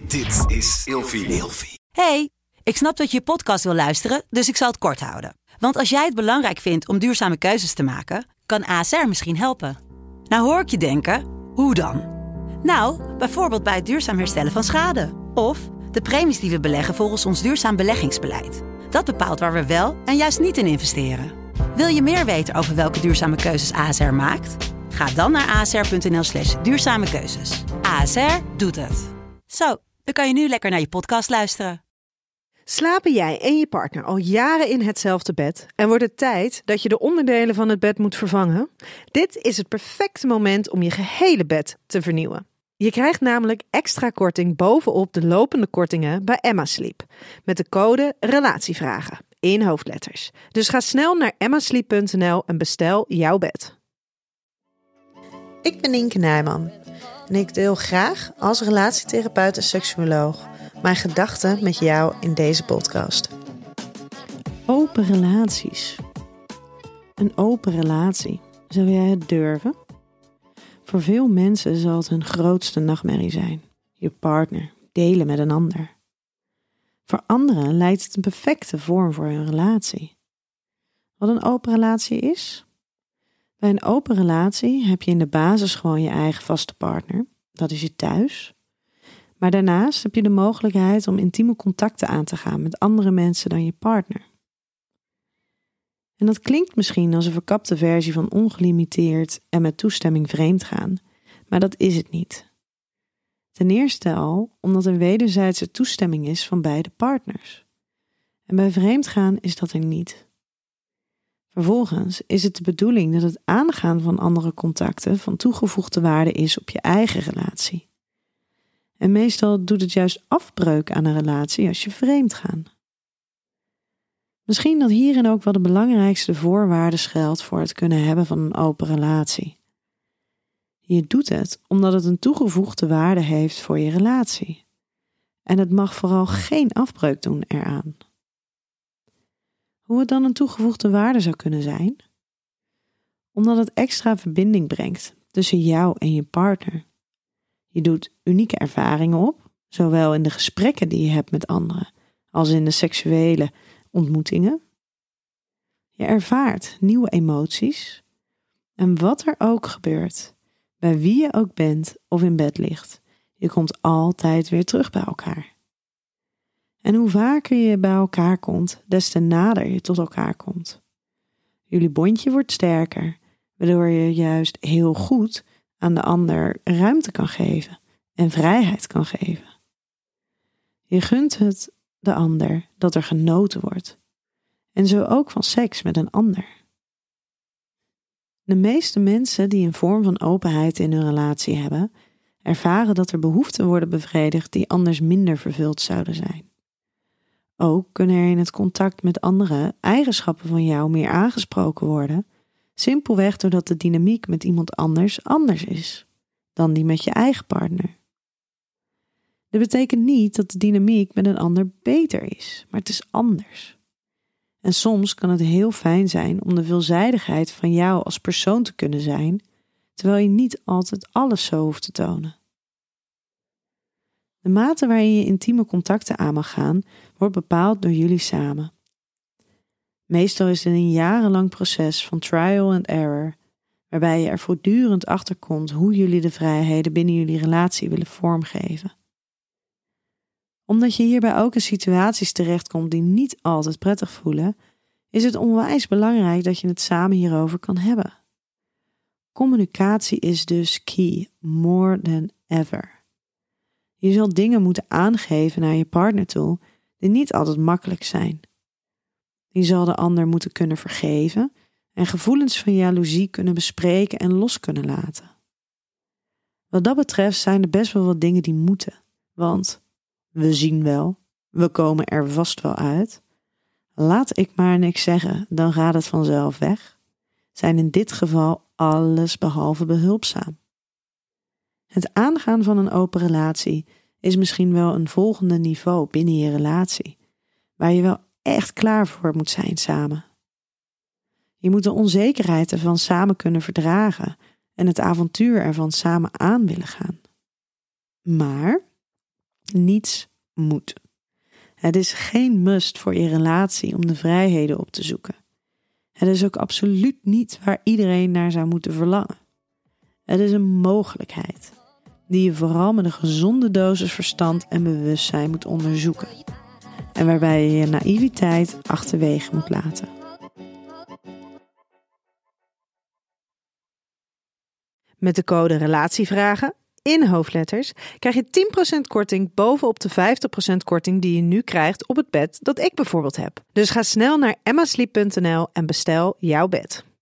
Dit is Ilfie. Hey, ik snap dat je podcast wil luisteren, dus ik zal het kort houden. Want als jij het belangrijk vindt om duurzame keuzes te maken, kan ASR misschien helpen. Nou hoor ik je denken, hoe dan? Nou, bijvoorbeeld bij het duurzaam herstellen van schade. Of de premies die we beleggen volgens ons duurzaam beleggingsbeleid. Dat bepaalt waar we wel en juist niet in investeren. Wil je meer weten over welke duurzame keuzes ASR maakt? Ga dan naar asr.nl/duurzame keuzes. ASR doet het. Zo, dan kan je nu lekker naar je podcast luisteren. Slapen jij en je partner al jaren in hetzelfde bed en wordt het tijd dat je de onderdelen van het bed moet vervangen? Dit is het perfecte moment om je gehele bed te vernieuwen. Je krijgt namelijk extra korting bovenop de lopende kortingen bij Emma Sleep. Met de code RELATIEVRAGEN in hoofdletters. Dus ga snel naar emmasleep.nl en bestel jouw bed. Ik ben Nienke Nijman en ik deel graag als relatietherapeut en seksuoloog mijn gedachten met jou in deze podcast. Open relaties. Een open relatie. Zou jij het durven? Voor veel mensen zal het hun grootste nachtmerrie zijn. Je partner delen met een ander. Voor anderen lijkt het een perfecte vorm voor hun relatie. Wat een open relatie is? Bij een open relatie heb je in de basis gewoon je eigen vaste partner. Dat is je thuis. Maar daarnaast heb je de mogelijkheid om intieme contacten aan te gaan met andere mensen dan je partner. En dat klinkt misschien als een verkapte versie van ongelimiteerd en met toestemming vreemd gaan, maar dat is het niet. Ten eerste al omdat er wederzijdse toestemming is van beide partners. En bij vreemdgaan is dat er niet. Vervolgens is het de bedoeling dat het aangaan van andere contacten van toegevoegde waarde is op je eigen relatie. En meestal doet het juist afbreuk aan een relatie als je vreemd gaat. Misschien dat hierin ook wel de belangrijkste voorwaarde geldt voor het kunnen hebben van een open relatie. Je doet het omdat het een toegevoegde waarde heeft voor je relatie. En het mag vooral geen afbreuk doen eraan. Hoe het dan een toegevoegde waarde zou kunnen zijn? Omdat het extra verbinding brengt tussen jou en je partner. Je doet unieke ervaringen op, zowel in de gesprekken die je hebt met anderen als in de seksuele ontmoetingen. Je ervaart nieuwe emoties en wat er ook gebeurt, bij wie je ook bent of in bed ligt, je komt altijd weer terug bij elkaar. En hoe vaker je bij elkaar komt, des te nader je tot elkaar komt. Jullie bondje wordt sterker, waardoor je juist heel goed aan de ander ruimte kan geven en vrijheid kan geven. Je gunt het de ander dat er genoten wordt. En zo ook van seks met een ander. De meeste mensen die een vorm van openheid in hun relatie hebben, ervaren dat er behoeften worden bevredigd die anders minder vervuld zouden zijn. Ook kunnen er in het contact met anderen eigenschappen van jou meer aangesproken worden, simpelweg doordat de dynamiek met iemand anders is dan die met je eigen partner. Dit betekent niet dat de dynamiek met een ander beter is, maar het is anders. En soms kan het heel fijn zijn om de veelzijdigheid van jou als persoon te kunnen zijn, terwijl je niet altijd alles zo hoeft te tonen. De mate waarin je intieme contacten aan mag gaan, wordt bepaald door jullie samen. Meestal is het een jarenlang proces van trial and error, waarbij je er voortdurend achter komt hoe jullie de vrijheden binnen jullie relatie willen vormgeven. Omdat je hierbij ook in situaties terechtkomt die niet altijd prettig voelen, is het onwijs belangrijk dat je het samen hierover kan hebben. Communicatie is dus key, more than ever. Je zult dingen moeten aangeven naar je partner toe die niet altijd makkelijk zijn. Je zal de ander moeten kunnen vergeven en gevoelens van jaloezie kunnen bespreken en los kunnen laten. Wat dat betreft zijn er best wel wat dingen die moeten, want we zien wel, we komen er vast wel uit. Laat ik maar niks zeggen, dan gaat het vanzelf weg. Zijn in dit geval alles behalve behulpzaam. Het aangaan van een open relatie is misschien wel een volgende niveau binnen je relatie, waar je wel echt klaar voor moet zijn samen. Je moet de onzekerheid ervan samen kunnen verdragen en het avontuur ervan samen aan willen gaan. Maar Niets moet. Het is geen must voor je relatie om de vrijheden op te zoeken. Het is ook absoluut niet waar iedereen naar zou moeten verlangen. Het is een mogelijkheid die je vooral met een gezonde dosis verstand en bewustzijn moet onderzoeken. En waarbij je je naïviteit achterwege moet laten. Met de code RELATIEVRAGEN in hoofdletters krijg je 10% korting bovenop de 50% korting die je nu krijgt op het bed dat ik bijvoorbeeld heb. Dus ga snel naar emmasleep.nl en bestel jouw bed.